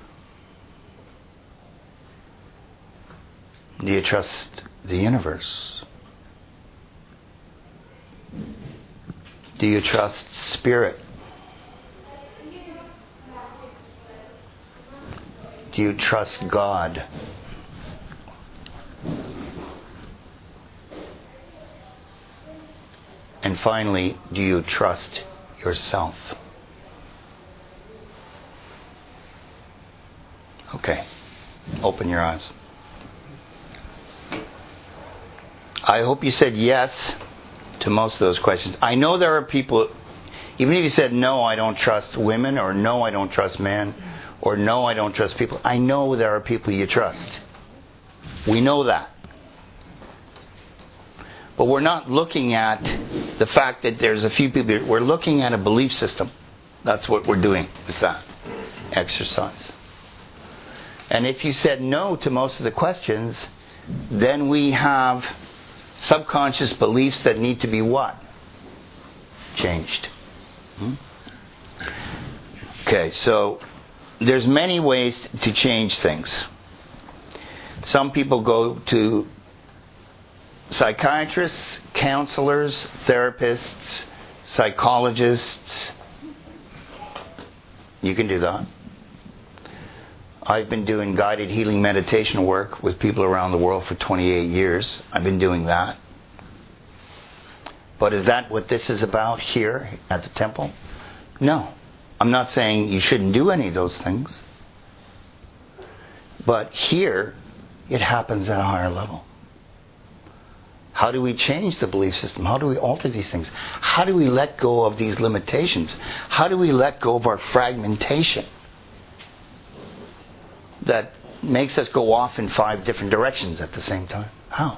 Do you trust the universe? Do you trust spirit? Do you trust God? And finally, do you trust yourself? Okay. Open your eyes. I hope you said yes to most of those questions. I know there are people, even if you said no, I don't trust women, or no, I don't trust men, or no, I don't trust people. I know there are people you trust. We know that. But we're not looking at the fact that there's a few people. We're looking at a belief system. That's what we're doing with that exercise. And if you said no to most of the questions, then we have subconscious beliefs that need to be what? Changed. Hmm? Okay, so there's many ways to change things. Some people go to psychiatrists, counselors, therapists, psychologists. You can do that. I've been doing guided healing meditation work with people around the world for twenty-eight years. I've been doing that. But is that what this is about here at the temple? No. I'm not saying you shouldn't do any of those things. But here, it happens at a higher level. How do we change the belief system? How do we alter these things? How do we let go of these limitations? How do we let go of our fragmentation that makes us go off in five different directions at the same time? How?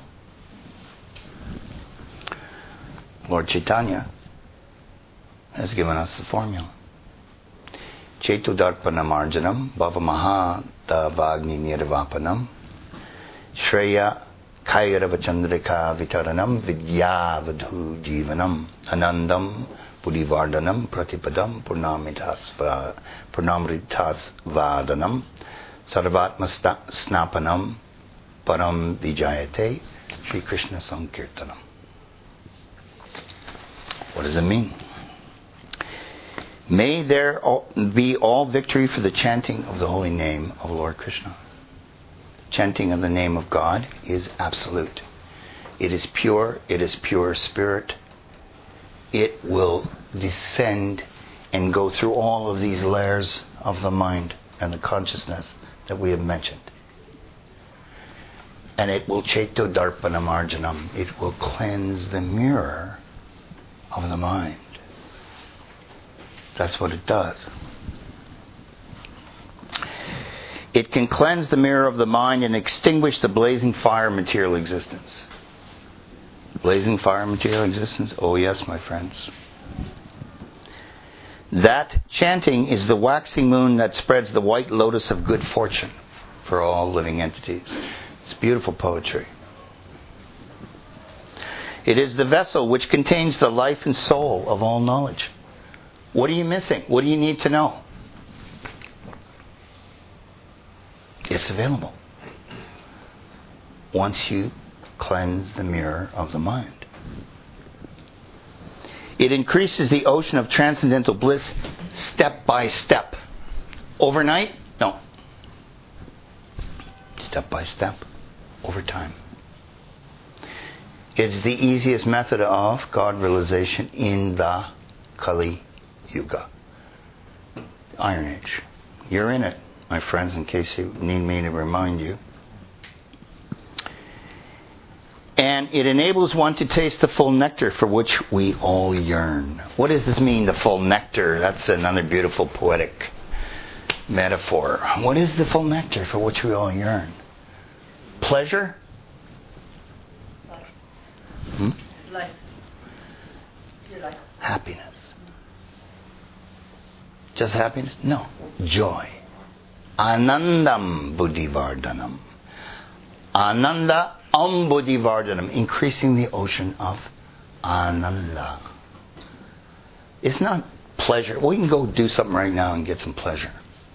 Lord Chaitanya has given us the formula. Chetu darpanam arjanam bhavamaha davagni nirvapanam shreya kairava chandrika vitaranam vidyavadhu jivanam anandam purivardhanam pratipadam purnamitas purnamritas vadanam sarvatma snapanam param vijayate Sri Krishna Sankirtanam. What does it mean? May there be all victory for the chanting of the holy name of Lord Krishna. Chanting of the name of God is absolute. It is pure. It is pure spirit. It will descend and go through all of these layers of the mind and the consciousness that we have mentioned. And it will cheto darpanam arjanam. It will cleanse the mirror of the mind. That's what it does. It can cleanse the mirror of the mind and extinguish the blazing fire of material existence. Blazing fire of material existence? Oh yes, my friends. That chanting is the waxing moon that spreads the white lotus of good fortune for all living entities. It's beautiful poetry. It is the vessel which contains the life and soul of all knowledge. What are you missing? What do you need to know? It's available. Once you cleanse the mirror of the mind. It increases the ocean of transcendental bliss step by step. Overnight? No. Step by step. Over time. It's the easiest method of God realization in the Kali Yuga. Iron Age. You're in it, my friends, in case you need me to remind you. And it enables one to taste the full nectar for which we all yearn. What does this mean, the full nectar? That's another beautiful poetic metaphor. What is the full nectar for which we all yearn? Pleasure? Hmm? Life. Your life. Happiness. Just happiness? No. Joy. Anandam buddhivardhanam. Ananda am buddhivardhanam. Increasing the ocean of ananda. It's not pleasure. We can go do something right now and get some pleasure.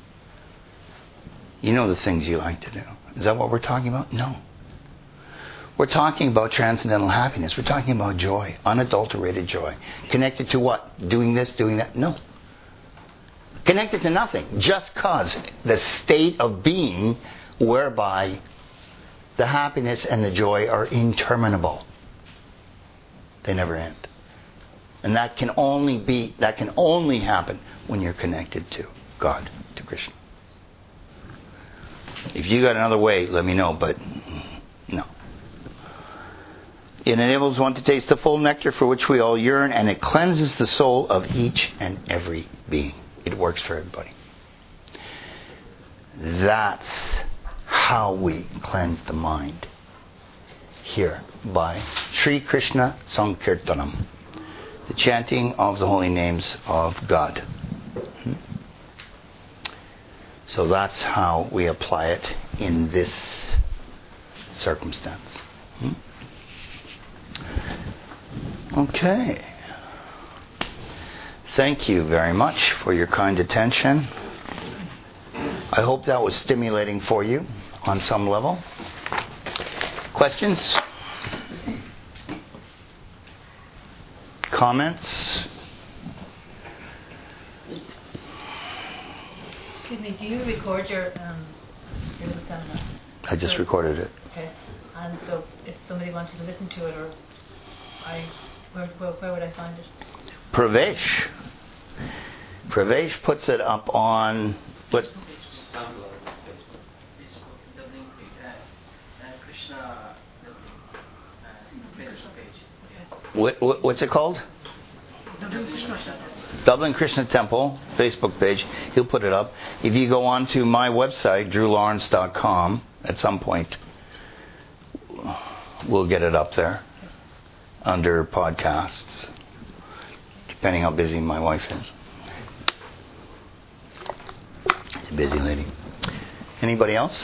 You know the things you like to do. Is that what we're talking about? No. We're talking about transcendental happiness. We're talking about joy. Unadulterated joy. Connected to what? Doing this, doing that? No. Connected to nothing. Just cause the state of being whereby the happiness and the joy are interminable. They never end. And that can only be, that can only happen when you're connected to God, to Krishna. If you got another way, let me know, but no. It enables one to taste the full nectar for which we all yearn, and it cleanses the soul of each and every being. It works for everybody. That's how we cleanse the mind. Here, by Sri Krishna Sankirtanam, the chanting of the holy names of God. So that's how we apply it in this circumstance. Okay. Thank you very much for your kind attention. I hope that was stimulating for you on some level. Questions? Comments? Excuse me, do you record your um, your seminar? I just so, recorded it. Okay. And so if somebody wanted to listen to it, or I, where, where, where would I find it? Pravesh. Pravesh puts it up on what? The link, uh, Krishna, the link, uh, what, what, what's it called? Dublin Krishna Temple Facebook page. He'll put it up. If you go on to my website, drew lawrence dot com, at some point, we'll get it up there under podcasts, depending how busy my wife is. She's a busy lady. Anybody else?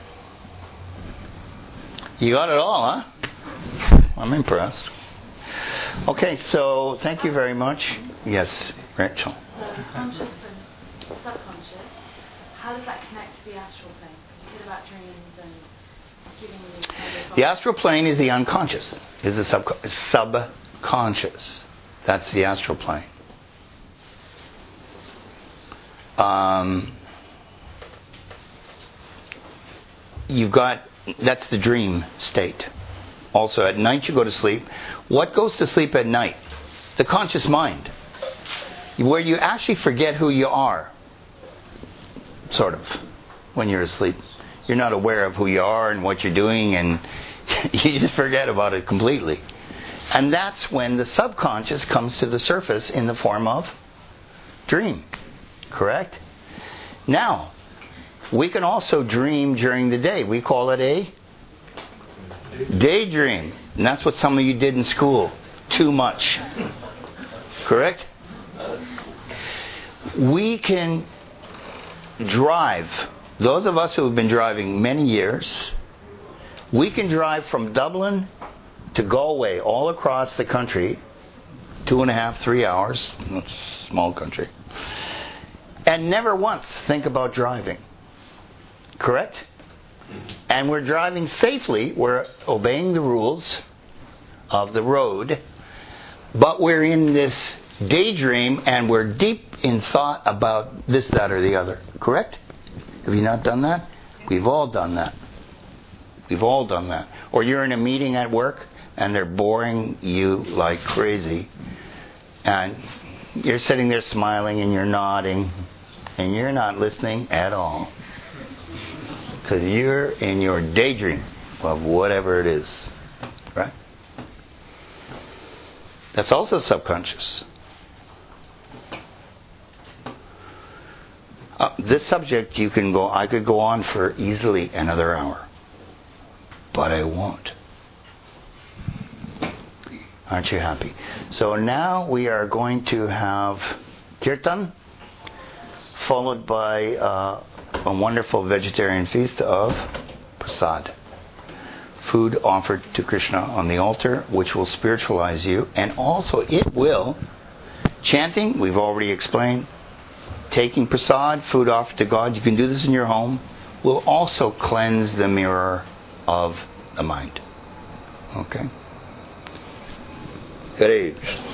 You got it all, huh? I'm impressed. Okay, so thank you very much. Yes, Rachel. So conscious and subconscious, how does that connect to the astral plane? You said about dreams and giving you kind of... The astral plane is the unconscious, is the sub- subconscious. That's the astral plane. Um, you've got, that's the dream state. Also, at night you go to sleep. What goes to sleep at night? The conscious mind. Where you actually forget who you are. Sort of. When you're asleep. You're not aware of who you are and what you're doing, and you just forget about it completely. And that's when the subconscious comes to the surface in the form of dream. Correct? Now, we can also dream during the day. We call it a daydream. And that's what some of you did in school. Too much. Correct? We can drive. Those of us who have been driving many years, we can drive from Dublin to Galway all across the country, two and a half, three hours, small country, and never once think about driving. Correct? And we're driving safely, we're obeying the rules of the road, but we're in this daydream and we're deep in thought about this, that, or the other. Correct? Have you not done that? We've all done that. We've all done that. Or you're in a meeting at work and they're boring you like crazy, and you're sitting there smiling and you're nodding and you're not listening at all. Because you're in your daydream of whatever it is. Right? That's also subconscious. Uh, this subject, you can go, I could go on for easily another hour. But I won't. Aren't you happy? So now we are going to have Kirtan, followed by uh, a wonderful vegetarian feast of prasad. Food offered to Krishna on the altar, which will spiritualize you. And also it will, chanting, we've already explained, taking prasad, food offered to God, you can do this in your home, will also cleanse the mirror of the mind. Okay? Hare